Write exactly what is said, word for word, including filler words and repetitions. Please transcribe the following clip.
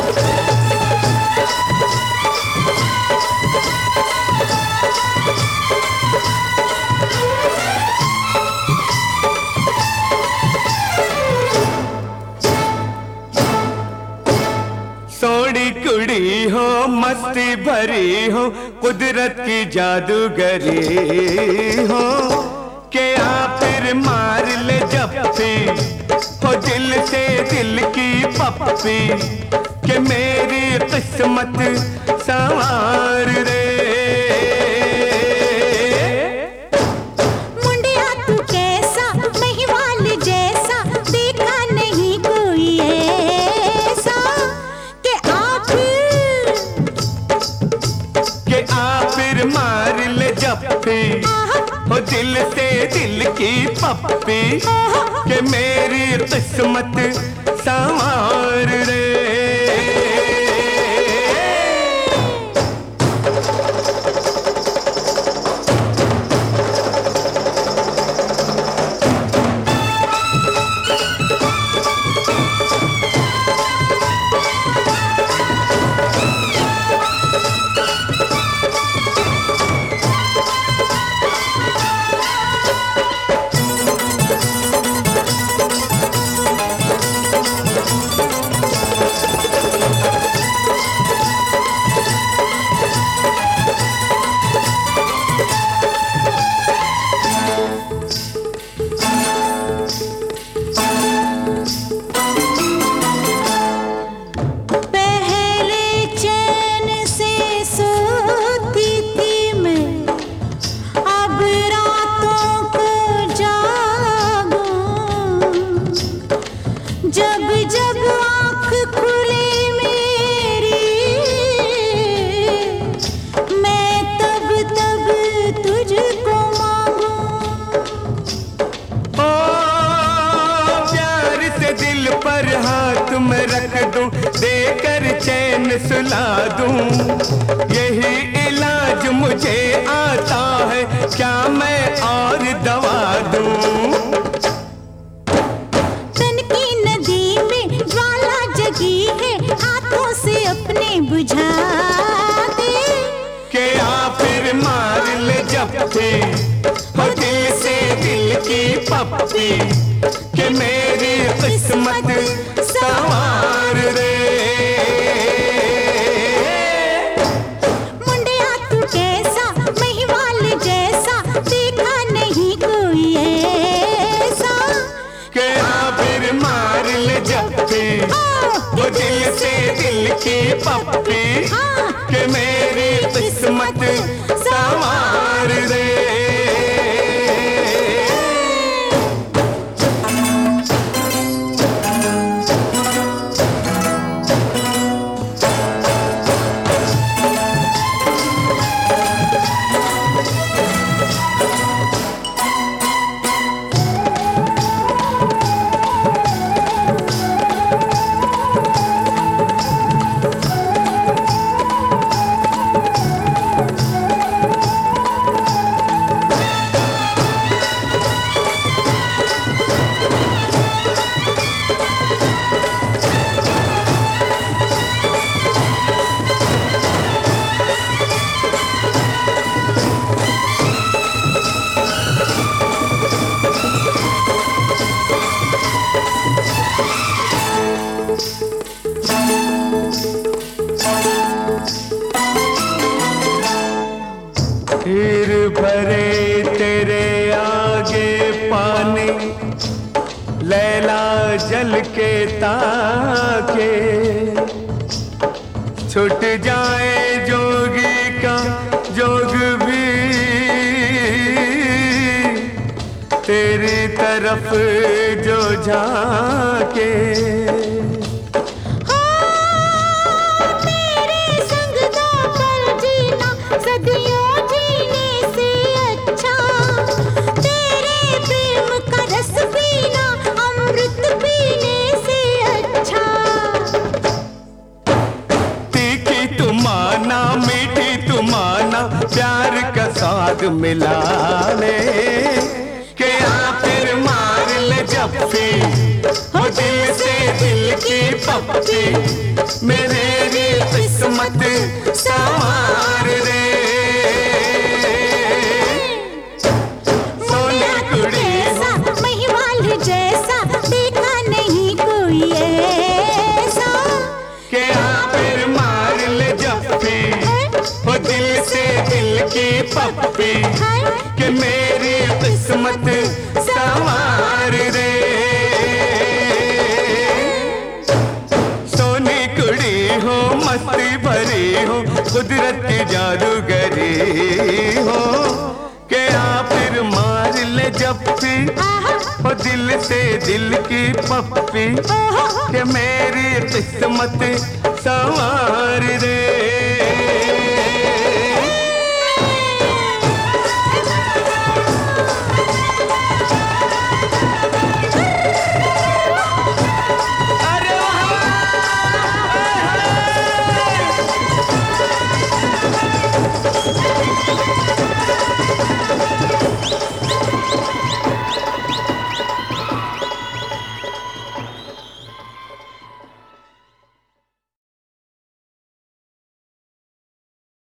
सोड़ी कुड़ी हो मस्ती भरी हो कुदरत की जादूगरी हो के आ फिर मार ले जप्पी हो दिल से दिल की पप्पी के मेरी किस्मत संवार रे। मुंडिया तू कैसा महिवाल जैसा देखा नहीं कोई ऐसा के आप के आ फिर मार ले जप्पी हो दिल से दिल की पप्पी के मेरी किस्मत संवार रे। जब जब आँख खुले मेरी मैं तब तब तुझको मांगूं। ओ प्यार से दिल पर हाथ में रख दूं देकर चैन सुला दूं यही इलाज मुझे आता है क्या मैं और दवा दूं। हाथों से अपने बुझा दे के आ फिर मार ले जप्पी हो दिल से दिल की पप्पी के मेरी किस्मत संवार रे। मुंडिया तू कैसा महिवाल जैसा देखा नहीं कोई ऐसा के आ फिर मार ले जप्पी वो दिल से दिल की पप्पी के मेरी किस्मत संवार रे। हीर भरे तेरे आगे पानी लैला जल के ताके छूट जाए जोगी का जोग भी तेरी तरफ जो झाके। प्यार का स्वाद मिला ले के आ फिर मार ले जप्पी हो दिल से दिल की पप्पी मेरे रे किस्मत संवार रे। सोने कुड़ी हो महिवाल जैसा देखा नहीं कोई ऐसा। के फिर मार ले जफ्फी हो दिल से दिल की पप्पी के मेरी किस्मत संवार रे। सोनी कुड़ी हो मस्ती भरी हो कुदरत की जादूगरी हो के फिर मार ले जफ्फी हो दिल से दिल की पप्पी के मेरी किस्मत संवार रे।